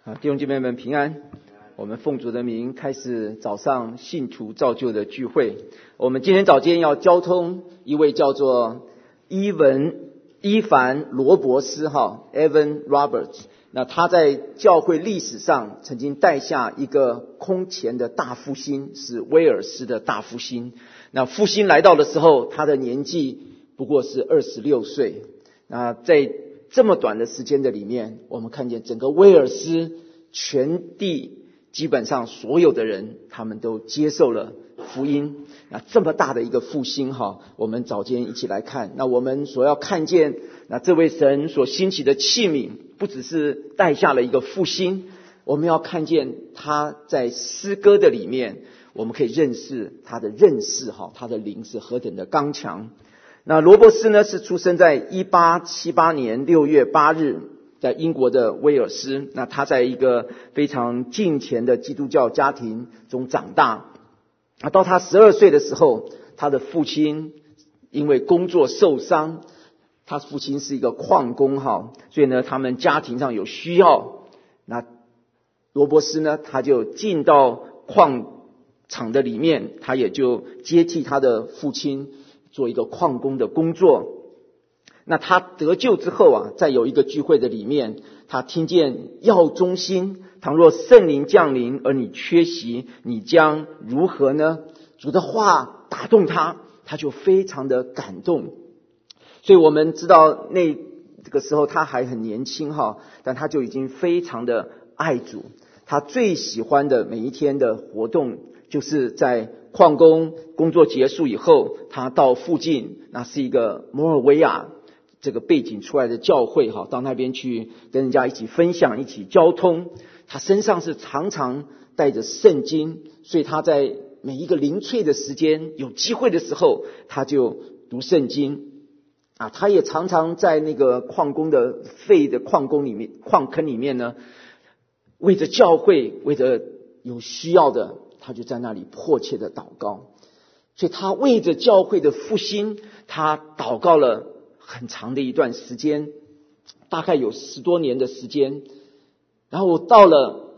弟兄姐妹们平安。我们奉主的名开始早上信徒造就的聚会。我们今天早间要交通一位叫做伊凡罗伯斯Evan Roberts。那他在教会历史上曾经带下一个空前的大复兴，是威尔斯的大复兴。那复兴来到的时候，他的年纪不过是26岁。那在这么短的时间的里面，我们看见整个威尔斯全地基本上所有的人他们都接受了福音。那这么大的一个复兴我们早间一起来看。那我们所要看见，那这位神所兴起的器皿不只是带下了一个复兴，我们要看见他在诗歌的里面，我们可以认识他的他的灵是何等的刚强。那罗伯斯呢，是出生在1878年6月8日，在英国的威尔斯。那他在一个非常敬虔的基督教家庭中长大。到他12岁的时候，他的父亲因为工作受伤，他父亲是一个矿工所以呢，他们家庭上有需要。那罗伯斯呢，他就进到矿场的里面，他也就接替他的父亲做一个矿工的工作。那他得救之后在有一个聚会的里面，他听见要忠心，倘若圣灵降临而你缺席，你将如何呢？主的话打动他，他就非常的感动。所以我们知道这个时候他还很年轻但他就已经非常的爱主。他最喜欢的每一天的活动，就是在矿工工作结束以后，他到附近，那是一个摩尔维亚这个背景出来的教会到那边去跟人家一起分享，一起交通。他身上是常常带着圣经，所以他在每一个零碎的时间，有机会的时候，他就读圣经他也常常在那个矿工的废的矿坑里面呢，为着教会，为着有需要的，他就在那里迫切的祷告。所以他为着教会的复兴，他祷告了很长的一段时间，大概有10多年的时间。然后到了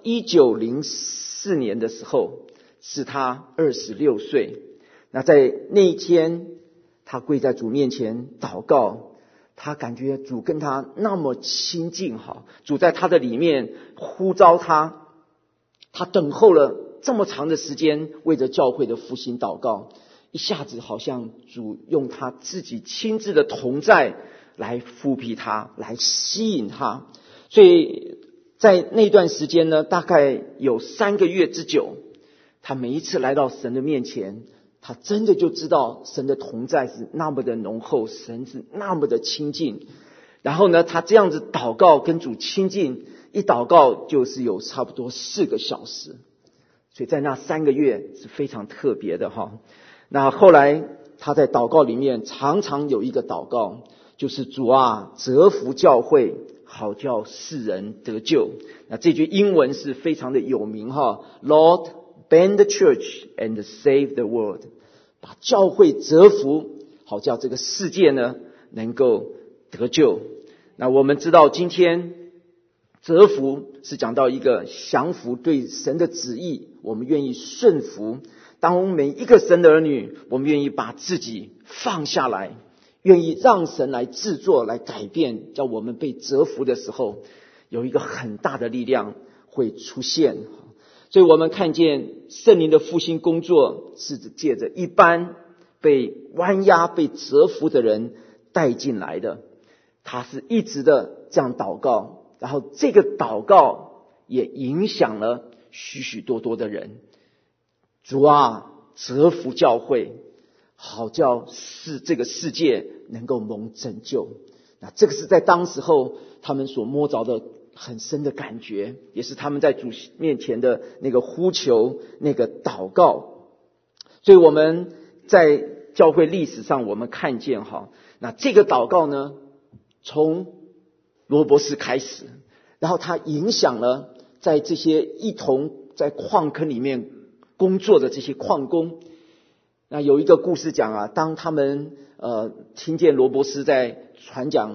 1904年的时候，是他26岁。那在那一天，他跪在主面前祷告，他感觉主跟他那么亲近主在他的里面呼召他，他等候了这么长的时间，为着教会的复兴祷告，一下子好像主用他自己亲自的同在来复辟他，来吸引他。所以在那段时间呢，大概有3个月之久，他每一次来到神的面前，他真的就知道神的同在是那么的浓厚，神是那么的亲近。然后呢，他这样子祷告跟主亲近，一祷告就是有差不多4个小时。所以在那3个月是非常特别的那后来他在祷告里面常常有一个祷告，就是主啊，折服教会，好叫世人得救。那这句英文是非常的有名Lord, bend the church and save the world。 把教会折服，好叫这个世界呢能够得救。那我们知道今天折服是讲到一个降服，对神的旨意我们愿意顺服。当我们每一个神的儿女，我们愿意把自己放下来，愿意让神来制作，来改变，叫我们被折服的时候，有一个很大的力量会出现。所以我们看见圣灵的复兴工作是借着一般被弯压被折服的人带进来的。他是一直的这样祷告，然后这个祷告也影响了许许多多的人。主啊，折服教会，好叫这个世界能够蒙拯救。那这个是在当时候他们所摸着的很深的感觉，也是他们在主面前的那个呼求，那个祷告。所以我们在教会历史上我们看见那这个祷告呢，从罗伯斯开始，然后他影响了在这些一同在矿坑里面工作的这些矿工。那有一个故事讲当他们听见罗伯斯在传讲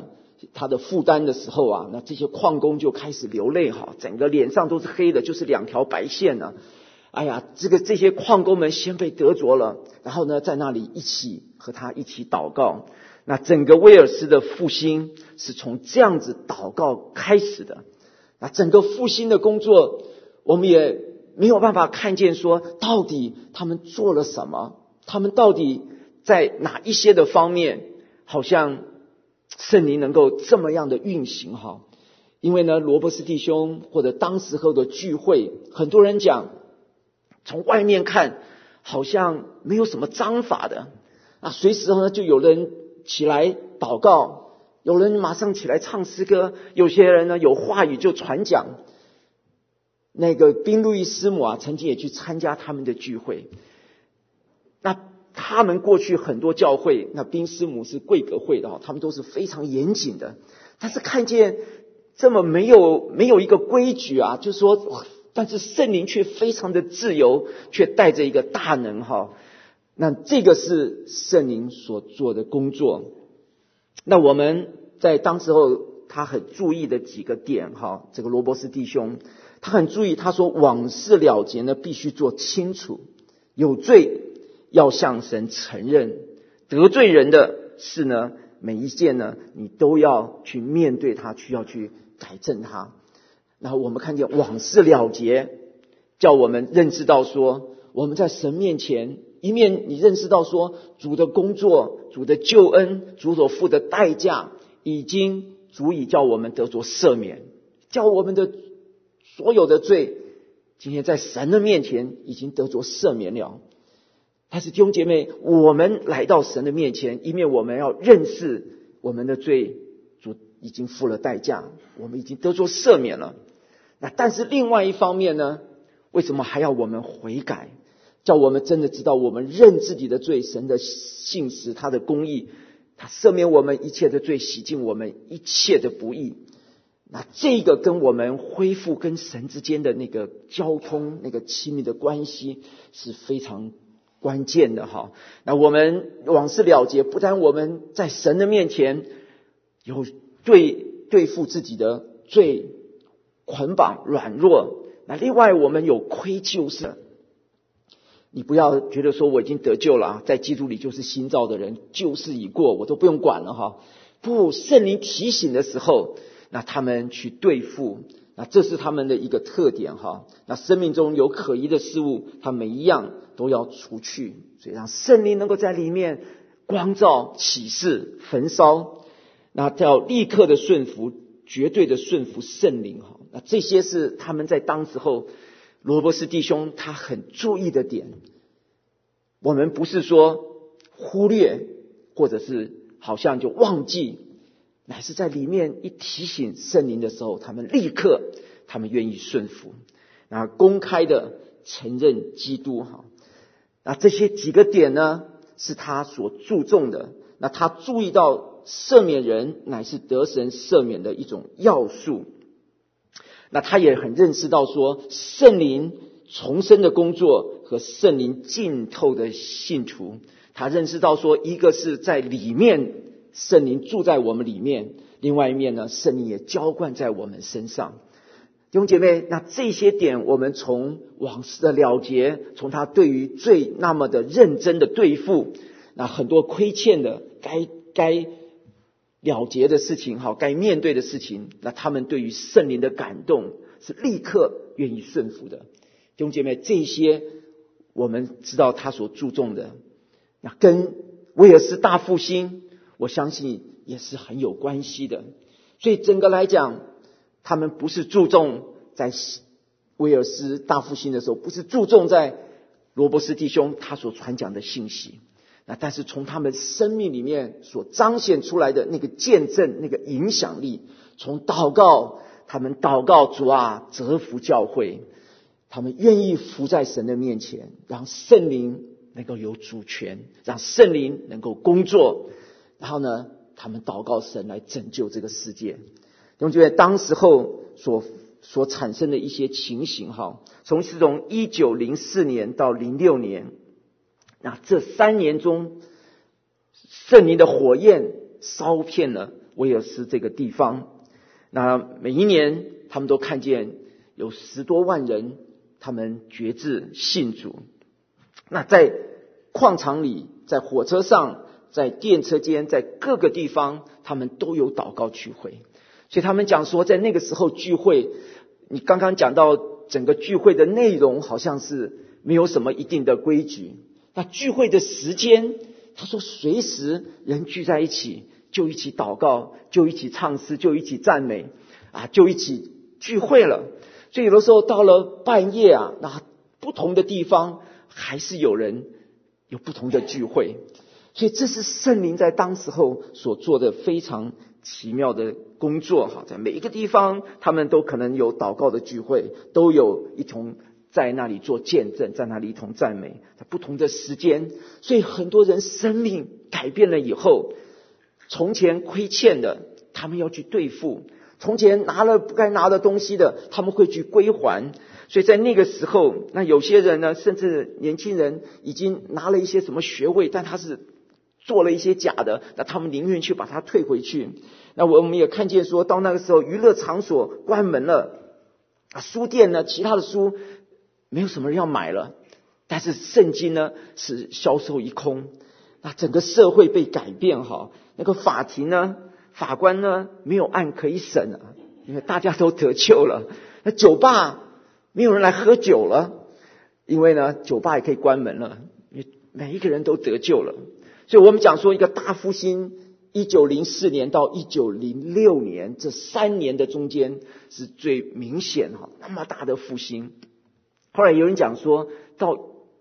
他的负担的时候啊，那这些矿工就开始流泪哈，整个脸上都是黑的，就是2条白线呢。哎呀，这些矿工们先被得着了，然后呢，在那里和他一起祷告。那整个威尔斯的复兴是从这样子祷告开始的。那整个复兴的工作，我们也没有办法看见说到底他们做了什么，他们到底在哪一些的方面，好像圣灵能够这么样的运行哈。因为呢，罗伯斯弟兄或者当时候的聚会，很多人讲从外面看好像没有什么章法的啊，随时呢就有人起来祷告，有人马上起来唱诗歌，有些人呢有话语就传讲。那个宾路易师母啊，曾经也去参加他们的聚会。那他们过去很多教会，那宾师母是贵格会的，他们都是非常严谨的。但是看见这么没有一个规矩啊，就是说，但是圣灵却非常的自由，却带着一个大能哈。那这个是圣灵所做的工作。那我们在当时候他很注意的几个点哈，这个罗伯斯弟兄他很注意，他说往事了结呢必须做清楚，有罪要向神承认，得罪人的事呢每一件呢你都要去面对它，需要去改正它。然后我们看见往事了结，叫我们认识到说我们在神面前，一面你认识到说主的工作，主的救恩，主所付的代价已经足以叫我们得着赦免，叫我们的所有的罪今天在神的面前已经得着赦免了。但是弟兄姐妹，我们来到神的面前，一面我们要认识我们的罪，主已经付了代价，我们已经得着赦免了。那但是另外一方面呢，为什么还要我们悔改？叫我们真的知道我们认自己的罪，神的信实，他的公义，他赦免我们一切的罪，洗净我们一切的不义。那这个跟我们恢复跟神之间的那个交通，那个亲密的关系是非常关键的哈。那我们往事了结，不但我们在神的面前有对付自己的罪捆绑软弱，那另外我们有愧疚是，你不要觉得说我已经得救了，在基督里就是新造的人，旧事已过，我都不用管了哈。不，圣灵提醒的时候，那他们去对付，那这是他们的一个特点哈。那生命中有可疑的事物，他每一样都要除去，所以让圣灵能够在里面光照、启示、焚烧，那要立刻的顺服，绝对的顺服圣灵哈。那这些是他们在当时候罗伯斯弟兄他很注意的点。我们不是说忽略，或者是好像就忘记，乃是在里面一提醒圣灵的时候，他们立刻他们愿意顺服，那公开的承认基督哈。那这些几个点呢是他所注重的。那他注意到赦免人乃是得神赦免的一种要素。那他也很认识到说圣灵重生的工作和圣灵浸透的信徒，他认识到说一个是在里面圣灵住在我们里面，另外一面呢圣灵也浇灌在我们身上。弟兄姐妹，那这些点我们从往事的了结，从他对于罪那么的认真的对付，那很多亏欠的该了结的事情好，该面对的事情，那他们对于圣灵的感动是立刻愿意顺服的。弟兄姐妹，这些我们知道他所注重的，那跟威尔斯大复兴我相信也是很有关系的。所以整个来讲，他们不是注重在威尔斯大复兴的时候，不是注重在罗伯斯弟兄他所传讲的信息，那但是从他们生命里面所彰显出来的那个见证，那个影响力，从祷告，他们祷告主啊，折服教会，他们愿意服在神的面前，让圣灵能够有主权，让圣灵能够工作，然后呢他们祷告神来拯救这个世界。弟兄姐妹，当时候所产生的一些情形哈，从1904年到06年，那这3年中，圣灵的火焰烧遍了威尔斯这个地方。那每一年他们都看见有10多万人他们决志信主。那在矿场里，在火车上，在电车间，在各个地方他们都有祷告聚会。所以他们讲说，在那个时候聚会，你刚刚讲到整个聚会的内容好像是没有什么一定的规矩。那聚会的时间，他说随时人聚在一起就一起祷告，就一起唱诗，就一起赞美就一起聚会了。所以有的时候到了半夜那不同的地方还是有人有不同的聚会。所以这是圣灵在当时候所做的非常奇妙的工作在每一个地方他们都可能有祷告的聚会，都有一同在那里做见证，在那里一同赞美，在不同的时间。所以很多人生命改变了以后，从前亏欠的他们要去对付，从前拿了不该拿的东西的他们会去归还。所以在那个时候，那有些人呢，甚至年轻人已经拿了一些什么学位，但他是做了一些假的，那他们宁愿去把它退回去。那我们也看见说，到那个时候娱乐场所关门了，书店呢其他的书没有什么人要买了，但是圣经呢是销售一空。那整个社会被改变那个法庭呢，法官呢没有案可以审因为大家都得救了。那酒吧没有人来喝酒了，因为呢酒吧也可以关门了，因为每一个人都得救了。所以我们讲说一个大复兴，1904年到1906年这3年的中间是最明显那么大的复兴。后来有人讲说，到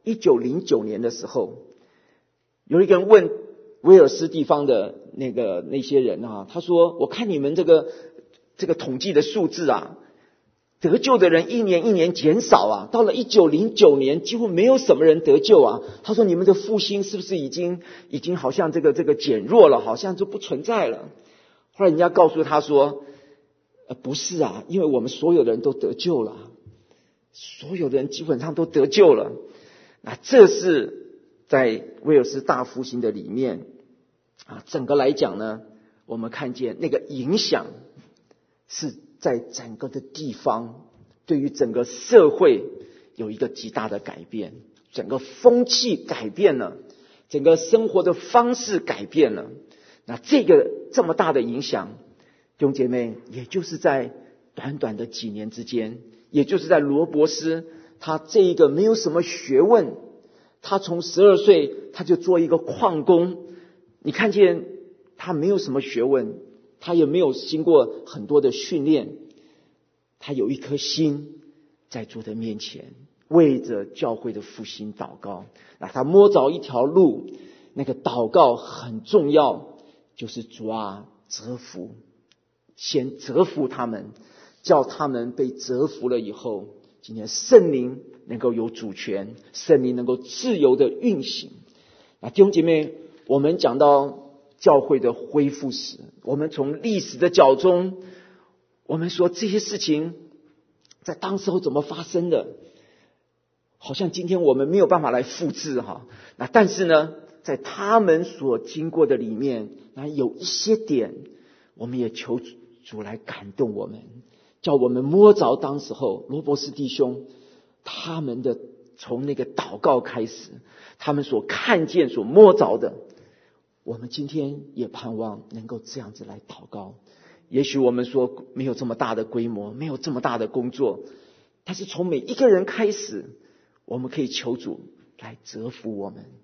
1909年的时候，有一个人问威尔斯地方的那些人他说，我看你们这个统计的数字得救的人一年一年减少到了1909年几乎没有什么人得救他说，你们的复兴是不是已经好像这个减弱了，好像就不存在了。后来人家告诉他说，不是因为我们所有的人都得救了，所有的人基本上都得救了。那这是在威尔斯大复兴的里面整个来讲呢，我们看见那个影响是在整个的地方，对于整个社会有一个极大的改变，整个风气改变了，整个生活的方式改变了。那这么大的影响，弟兄姐妹，也就是在短短的几年之间，也就是在罗伯斯他这一个没有什么学问，他从12岁他就做一个矿工，你看见他没有什么学问，他也没有经过很多的训练，他有一颗心在主的面前为着教会的复兴祷告。那他摸着一条路，那个祷告很重要，就是主折服，先折服他们，叫他们被折服了以后，今天圣灵能够有主权，圣灵能够自由的运行。那弟兄姐妹，我们讲到教会的恢复史，我们从历史的角中，我们说这些事情在当时候怎么发生的，好像今天我们没有办法来复制那但是呢，在他们所经过的里面，那有一些点，我们也求主来感动我们，叫我们摸着当时候罗伯斯弟兄他们的从那个祷告开始，他们所看见所摸着的，我们今天也盼望能够这样子来祷告。也许我们说没有这么大的规模，没有这么大的工作，但是从每一个人开始，我们可以求主来折服我们，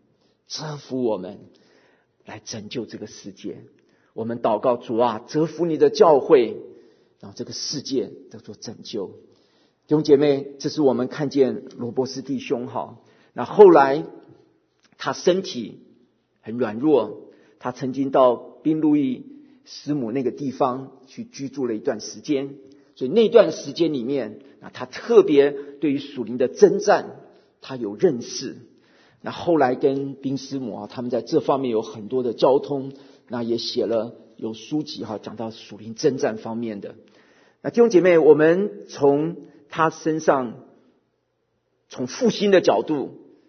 来拯救这个世界。我们祷告，主折服你的教会，让这个世界得做拯救。弟兄姐妹，这是我们看见罗伯斯弟兄那后来他身体很软弱，他曾经到宾路易师母那个地方去居住了一段时间，所以那段时间里面，他特别对于属灵的征战他有认识。那后来跟宾师母他们在这方面有很多的交通，那也写了有书籍讲到属灵征战方面的。那弟兄姐妹，我们从他身上，从复兴的角度，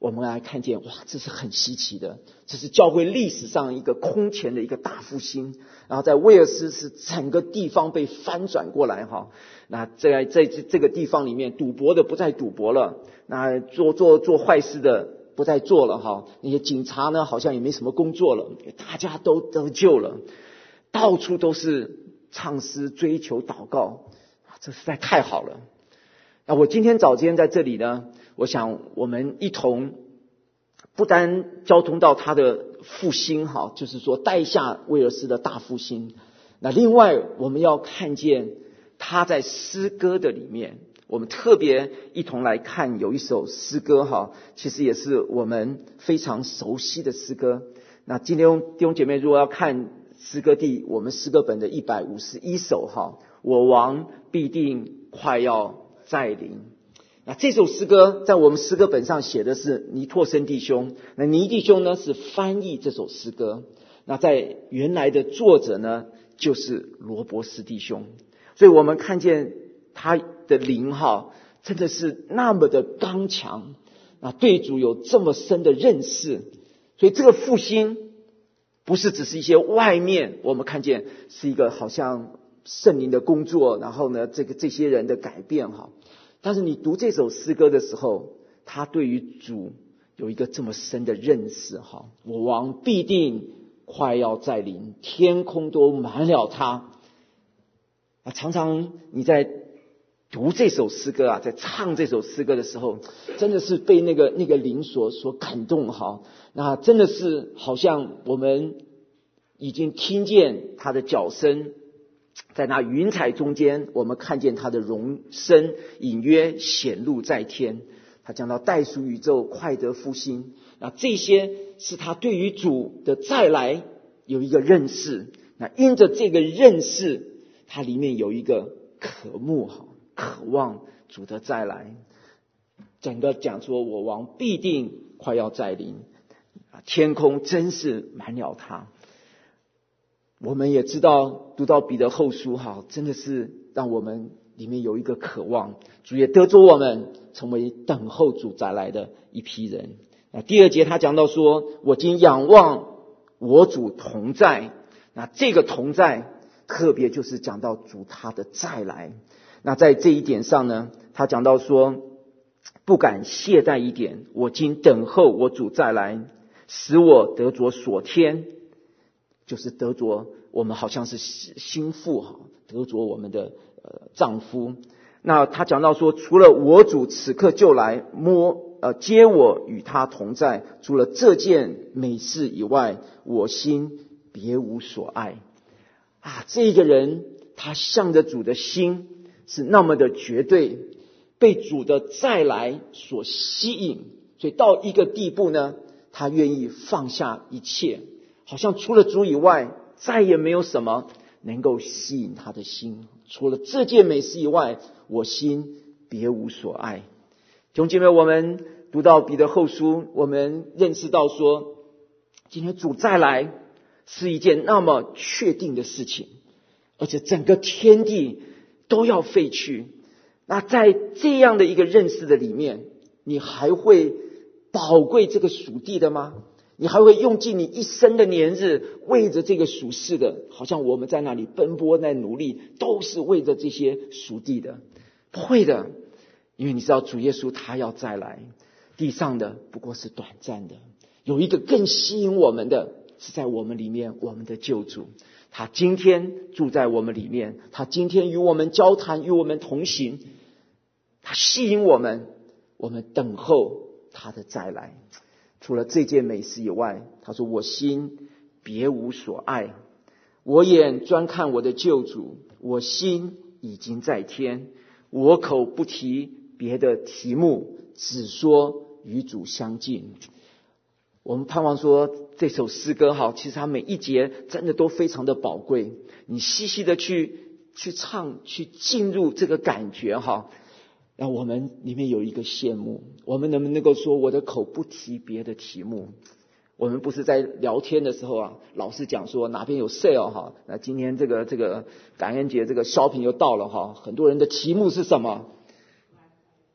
我们来看见，哇，这是很稀奇的，这是教会历史上一个空前的一个大复兴。然后在威尔斯是整个地方被翻转过来哈。那在这个地方里面，赌博的不再赌博了，那做坏事的不再做了哈。那些警察呢，好像也没什么工作了，大家都得救了，到处都是唱诗、追求、祷告，这实在太好了。那我今天早间在这里呢，我想我们一同不单交通到他的复兴哈，就是说带下威尔斯的大复兴。那另外我们要看见他在诗歌的里面，我们特别一同来看有一首诗歌哈，其实也是我们非常熟悉的诗歌。那今天弟兄姐妹如果要看诗歌我们诗歌本的151首哈，我王必定快要再临。那这首诗歌在我们诗歌本上写的是尼拓生弟兄，那尼弟兄呢是翻译这首诗歌，那在原来的作者呢就是罗伯斯弟兄。所以我们看见他的灵哈，真的是那么的刚强，那对主有这么深的认识。所以这个复兴不是只是一些外面我们看见是一个好像圣灵的工作，然后呢这些人的改变哈。但是你读这首诗歌的时候，他对于主有一个这么深的认识哈，我王必定快要再临，天空都满了他。常常你在读这首诗歌啊，在唱这首诗歌的时候，真的是被那个灵所感动哈。那真的是好像我们已经听见他的脚声，在那云彩中间，我们看见他的容身隐约显露在天。他讲到代赎宇宙，快得复兴，那这些是他对于主的再来有一个认识。那因着这个认识，他里面有一个渴慕渴望主的再来。整个讲说我王必定快要再临，天空真是满了他。我们也知道读到彼得后书真的是让我们里面有一个渴望，主也得着我们成为等候主再来的一批人。那第2节他讲到说，我今仰望我主同在。那这个同在特别就是讲到主他的再来。那在这一点上呢，他讲到说，不敢懈怠一点，我今等候我主再来，使我得着所添，就是得着我们好像是心腹得着我们的丈夫。那他讲到说，除了我主此刻就来接我与他同在，除了这件美事以外，我心别无所爱。这个人他向着主的心是那么的绝对，被主的再来所吸引，所以到一个地步呢，他愿意放下一切，好像除了主以外再也没有什么能够吸引他的心。除了这件美事以外，我心别无所爱。弟兄姐妹，我们读到彼得后书，我们认识到说，今天主再来是一件那么确定的事情，而且整个天地都要废去。那在这样的一个认识的里面，你还会宝贵这个属地的吗？你还会用尽你一生的年日为着这个属世的，好像我们在那里奔波在努力，都是为着这些属地的？不会的，因为你知道主耶稣他要再来，地上的不过是短暂的，有一个更吸引我们的是在我们里面，我们的救主，他今天住在我们里面，他今天与我们交谈，与我们同行，他吸引我们，我们等候他的再来。除了这件美事以外，他说我心别无所爱，我眼专看我的救主，我心已经在天，我口不提别的题目，只说与主相近。我们盼望说这首诗歌其实它每一节真的都非常的宝贵，你细细的去唱，去进入这个感觉让我们里面有一个羡慕。我们能不能够说我的口不提别的题目？我们不是在聊天的时候老是讲说哪边有 sale 那今天这个感恩节这个 shopping 又到了很多人的题目是什么？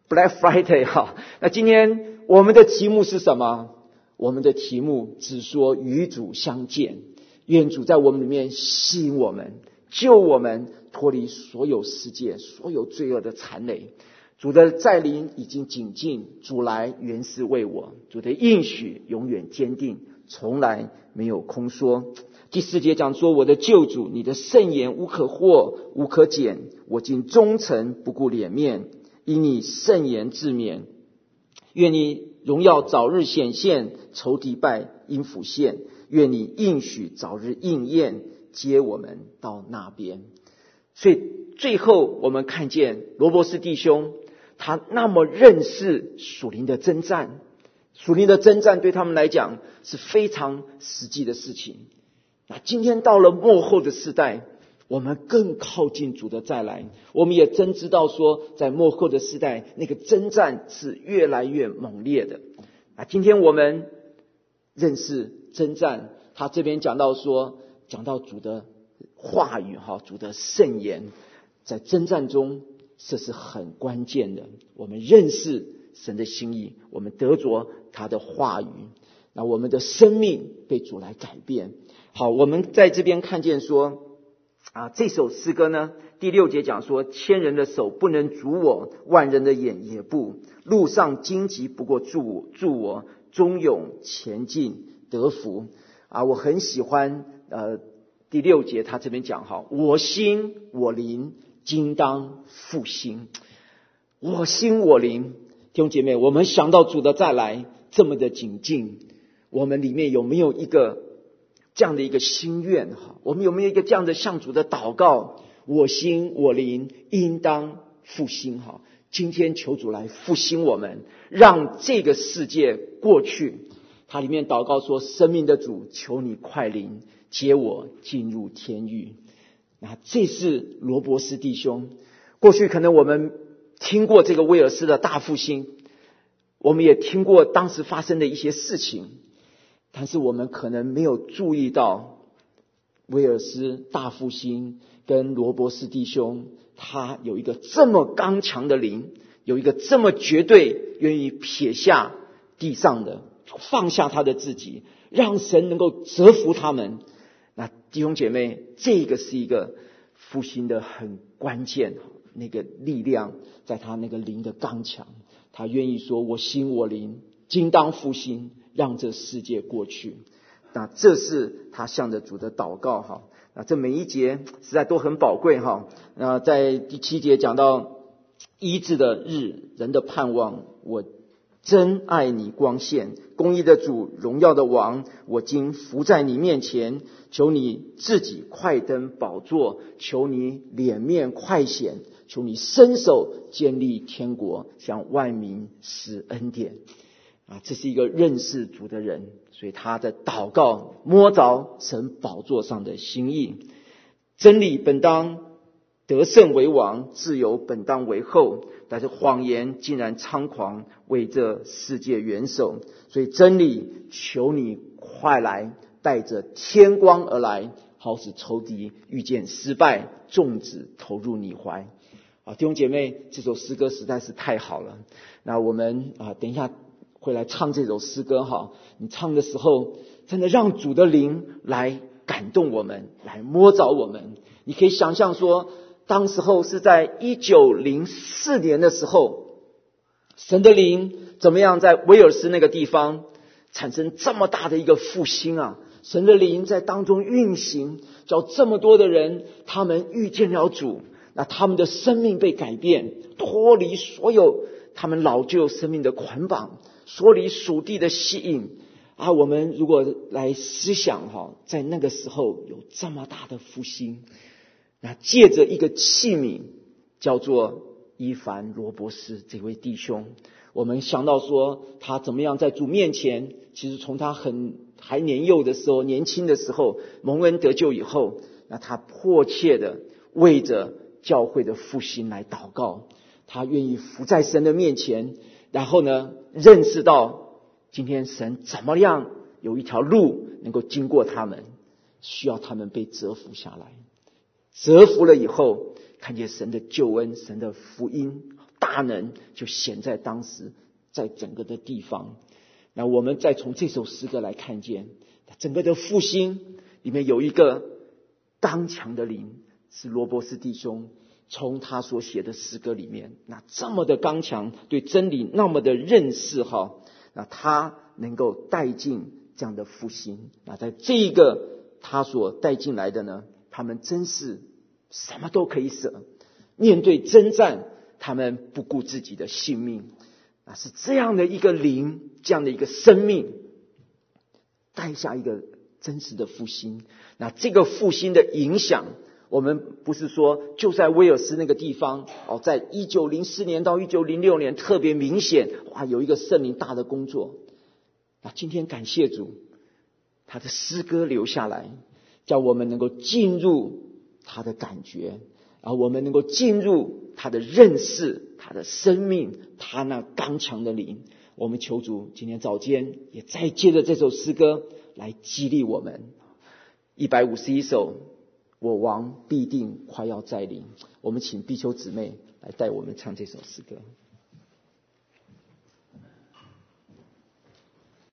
Black Friday 哈。那今天我们的题目是什么？我们的题目只说与主相见，愿主在我们里面吸引我们，救我们脱离所有世界所有罪恶的缠累。主的再临已经紧近，主来原是为我，主的应许永远坚定，从来没有空说。第4节讲说，我的救主，你的圣言无可或无可减，我竟忠诚不顾脸面，因你圣言自勉。愿你荣耀早日显现，仇敌败因phủ现，愿你应许早日应验，接我们到那边。所以最后我们看见罗伯斯弟兄他那么认识属灵的征战，属灵的征战对他们来讲是非常实际的事情。那今天到了末后的世代，我们更靠近主的再来，我们也真知道说，在末后的世代，那个征战是越来越猛烈的。今天我们认识征战，他这边讲到主的话语主的圣言，在征战中这是很关键的。我们认识神的心意，我们得着他的话语，那我们的生命被主来改变。好，我们在这边看见说这首诗歌呢，第6节讲说，千人的手不能阻我，万人的眼也不，路上荆棘不过助我，忠勇前进得福。我很喜欢第6节他这边讲我心我灵今当复兴。我心我灵，弟兄姐妹，我们想到主的再来这么的紧近，我们里面有没有一个这样的一个心愿？我们有没有一个这样的向主的祷告？我心我灵应当复兴。今天求主来复兴我们，让这个世界过去。他里面祷告说，生命的主，求你快临，接我进入天域。那这是罗伯斯弟兄。过去可能我们听过这个威尔斯的大复兴，我们也听过当时发生的一些事情，但是我们可能没有注意到威尔斯大复兴跟罗伯斯弟兄，他有一个这么刚强的灵，有一个这么绝对愿意撇下地上的，放下他的自己，让神能够折服他们。那弟兄姐妹，这个是一个复兴的很关键，那个力量在他那个灵的刚强，他愿意说，我心我灵今当复兴，让这世界过去。那这是他向着主的祷告。那这每一节实在都很宝贵。那在第7节讲到医治的日，人的盼望，我真爱你光线，公义的主，荣耀的王，我今伏在你面前，求你自己快登宝座，求你脸面快显，求你伸手建立天国，向万民施恩典。这是一个认识主的人，所以他的祷告摸着神宝座上的心意。真理本当得胜为王，自由本当为后，但是谎言竟然猖狂，为这世界元首。所以真理，求你快来，带着天光而来，好使仇敌遇见失败，众子投入你怀。弟兄姐妹，这首诗歌实在是太好了。那我们等一下会来唱这首诗歌。你唱的时候真的让主的灵来感动我们，来摸着我们。你可以想象说，当时候是在1904年的时候，神的灵怎么样在威尔斯那个地方产生这么大的一个复兴神的灵在当中运行，叫这么多的人他们遇见了主，那他们的生命被改变，脱离所有他们老旧生命的捆绑，脱离属地的吸引我们如果来思想在那个时候有这么大的复兴，那借着一个器皿叫做伊凡罗伯斯这位弟兄，我们想到说他怎么样在主面前，其实从他还年幼的时候，年轻的时候蒙恩得救以后，那他迫切的为着教会的复兴来祷告，他愿意伏在神的面前，然后呢认识到今天神怎么样有一条路能够经过他们，需要他们被折服下来。折服了以后，看见神的救恩，神的福音大能就显在当时在整个的地方。那我们再从这首诗歌来看见整个的复兴里面有一个刚强的灵，是罗伯斯弟兄从他所写的诗歌里面，那这么的刚强，对真理那么的认识那他能够带进这样的复兴。那在这一个他所带进来的呢，他们真是什么都可以舍，面对征战他们不顾自己的性命。那是这样的一个灵，这样的一个生命带下一个真实的复兴。那这个复兴的影响，我们不是说就在威尔斯那个地方在1904年到1906年特别明显，有一个圣灵大的工作。那今天感谢主，他的诗歌留下来，叫我们能够进入他的感觉，我们能够进入他的认识，他的生命，他那刚强的灵。我们求主今天早间也再借着这首诗歌来激励我们。151首，我王必定快要再临。我们请碧秋姊妹来带我们唱这首诗歌。